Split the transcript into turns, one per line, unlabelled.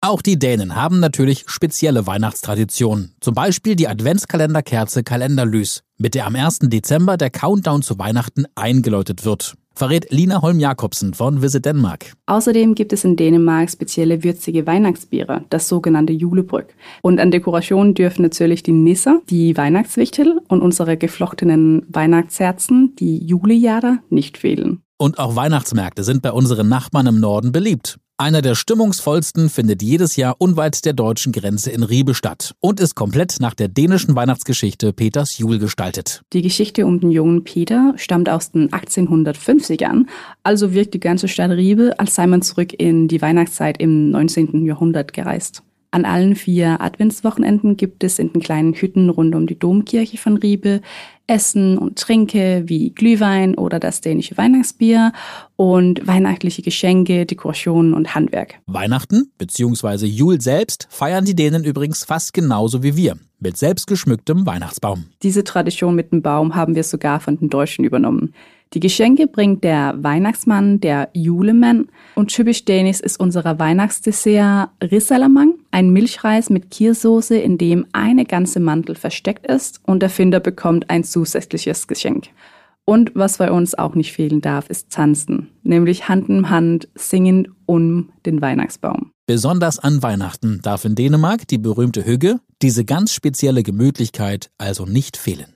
Auch die Dänen haben natürlich spezielle Weihnachtstraditionen. Zum Beispiel die Adventskalenderkerze Kalenderlys, mit der am 1. Dezember der Countdown zu Weihnachten eingeläutet wird. Verrät Lina Holm-Jakobsen von Visit Denmark.
Außerdem gibt es in Dänemark spezielle würzige Weihnachtsbiere, das sogenannte Julebrück. Und an Dekorationen dürfen natürlich die Nisser, die Weihnachtswichtel und unsere geflochtenen Weihnachtsherzen, die Julejahre, nicht fehlen.
Und auch Weihnachtsmärkte sind bei unseren Nachbarn im Norden beliebt. Einer der stimmungsvollsten findet jedes Jahr unweit der deutschen Grenze in Ribe statt und ist komplett nach der dänischen Weihnachtsgeschichte Peters Jul gestaltet.
Die Geschichte um den jungen Peter stammt aus den 1850ern, also wirkt die ganze Stadt Ribe, als sei man zurück in die Weihnachtszeit im 19. Jahrhundert gereist. An allen 4 Adventswochenenden gibt es in den kleinen Hütten rund um die Domkirche von Ribe Essen und Tränke wie Glühwein oder das dänische Weihnachtsbier und weihnachtliche Geschenke, Dekorationen und Handwerk.
Weihnachten bzw. Jul selbst feiern die Dänen übrigens fast genauso wie wir, mit selbstgeschmücktem Weihnachtsbaum.
Diese Tradition mit dem Baum haben wir sogar von den Deutschen übernommen. Die Geschenke bringt der Weihnachtsmann, der Julemann. Und typisch dänisch ist unser Weihnachtsdessert Rissalamang, ein Milchreis mit Kirschsoße, in dem eine ganze Mandel versteckt ist und der Finder bekommt ein zusätzliches Geschenk. Und was bei uns auch nicht fehlen darf, ist Tanzen, nämlich Hand in Hand singend um den Weihnachtsbaum.
Besonders an Weihnachten darf in Dänemark die berühmte Hygge, diese ganz spezielle Gemütlichkeit, also nicht fehlen.